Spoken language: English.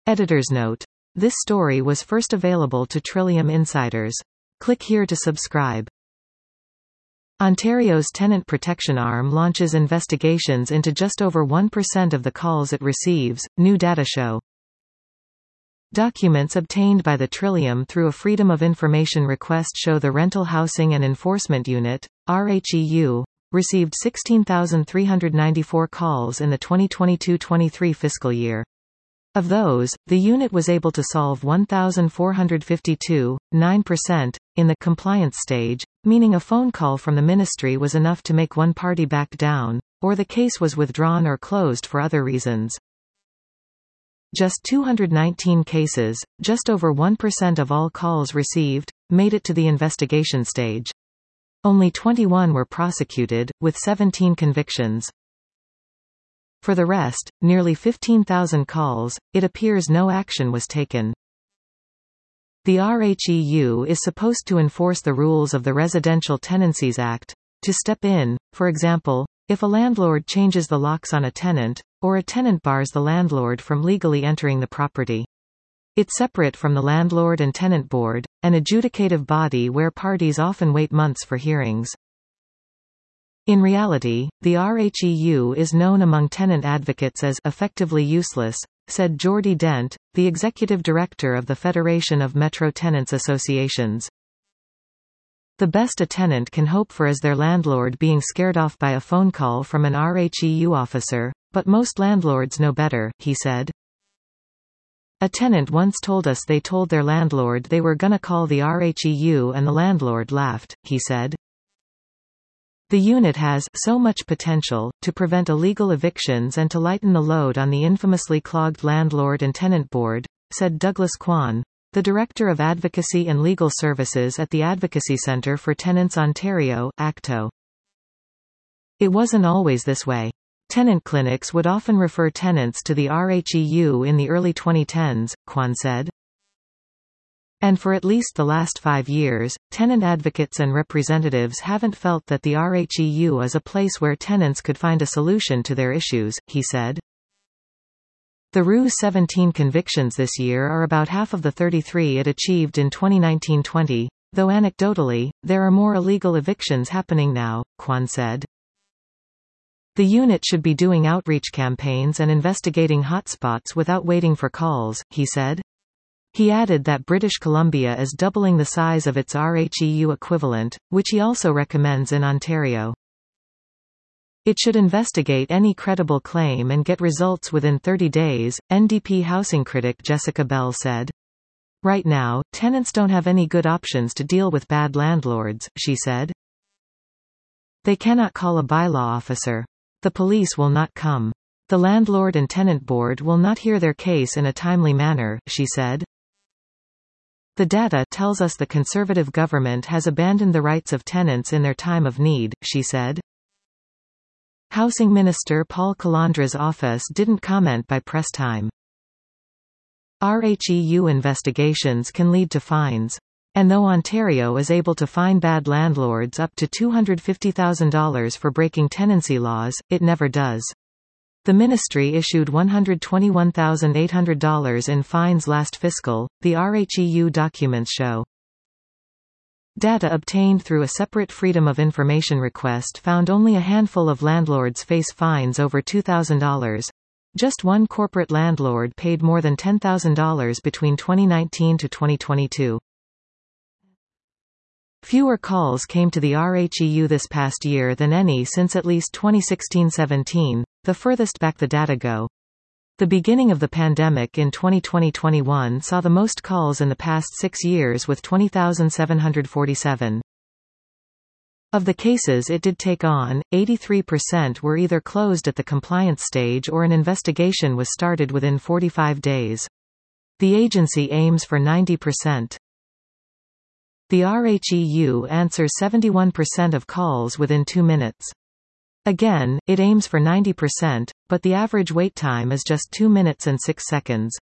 Editor's note. This story was first available to Trillium insiders. Click here to subscribe. Ontario's tenant protection arm launches investigations into just over 1% of the calls it receives, new data show. Documents obtained by the Trillium through a Freedom of Information request show the Rental Housing and Enforcement Unit, RHEU, received 16,394 calls in the 2022-23 fiscal year. Of those, the unit was able to solve 1,452, 9%, in the compliance stage, meaning a phone call from the ministry was enough to make one party back down, or the case was withdrawn or closed for other reasons. Just 219 cases, just over 1% of all calls received, made it to the investigation stage. Only 21 were prosecuted, with 17 convictions. For the rest, nearly 15,000 calls, it appears no action was taken. The RHEU is supposed to enforce the rules of the Residential Tenancies Act, to step in, for example, if a landlord changes the locks on a tenant, or a tenant bars the landlord from legally entering the property. It's separate from the Landlord and Tenant Board, an adjudicative body where parties often wait months for hearings. In reality, the RHEU is known among tenant advocates as effectively useless, said Jordy Dent, the executive director of the Federation of Metro Tenants Associations. The best a tenant can hope for is their landlord being scared off by a phone call from an RHEU officer, but most landlords know better, he said. A tenant once told us they told their landlord they were gonna call the RHEU and the landlord laughed, he said. The unit has so much potential to prevent illegal evictions and to lighten the load on the infamously clogged Landlord and Tenant Board, said Douglas Kwan, the Director of Advocacy and Legal Services at the Advocacy Centre for Tenants Ontario, ACTO. It wasn't always this way. Tenant clinics would often refer tenants to the RHEU in the early 2010s, Kwan said. And for at least the last 5 years, tenant advocates and representatives haven't felt that the RHEU is a place where tenants could find a solution to their issues, he said. The RU's 17 convictions this year are about half of the 33 it achieved in 2019-20, though anecdotally, there are more illegal evictions happening now, Kwan said. The unit should be doing outreach campaigns and investigating hotspots without waiting for calls, he said. He added that British Columbia is doubling the size of its RHEU equivalent, which he also recommends in Ontario. It should investigate any credible claim and get results within 30 days, NDP housing critic Jessica Bell said. Right now, tenants don't have any good options to deal with bad landlords, she said. They cannot call a bylaw officer. The police will not come. The Landlord and Tenant Board will not hear their case in a timely manner, she said. The data tells us the Conservative government has abandoned the rights of tenants in their time of need, she said. Housing Minister Paul Calandra's office didn't comment by press time. RHEU investigations can lead to fines. And though Ontario is able to fine bad landlords up to $250,000 for breaking tenancy laws, it never does. The ministry issued $121,800 in fines last fiscal, the RHEU documents show. Data obtained through a separate Freedom of Information request found only a handful of landlords face fines over $2,000. Just one corporate landlord paid more than $10,000 between 2019 to 2022. Fewer calls came to the RHEU this past year than any since at least 2016-17, the furthest back the data go. The beginning of the pandemic in 2020-21 saw the most calls in the past 6 years with 20,747. Of the cases it did take on, 83% were either closed at the compliance stage or an investigation was started within 45 days. The agency aims for 90%. The RHEU answers 71% of calls within 2 minutes. Again, it aims for 90%, but the average wait time is just 2 minutes and 6 seconds.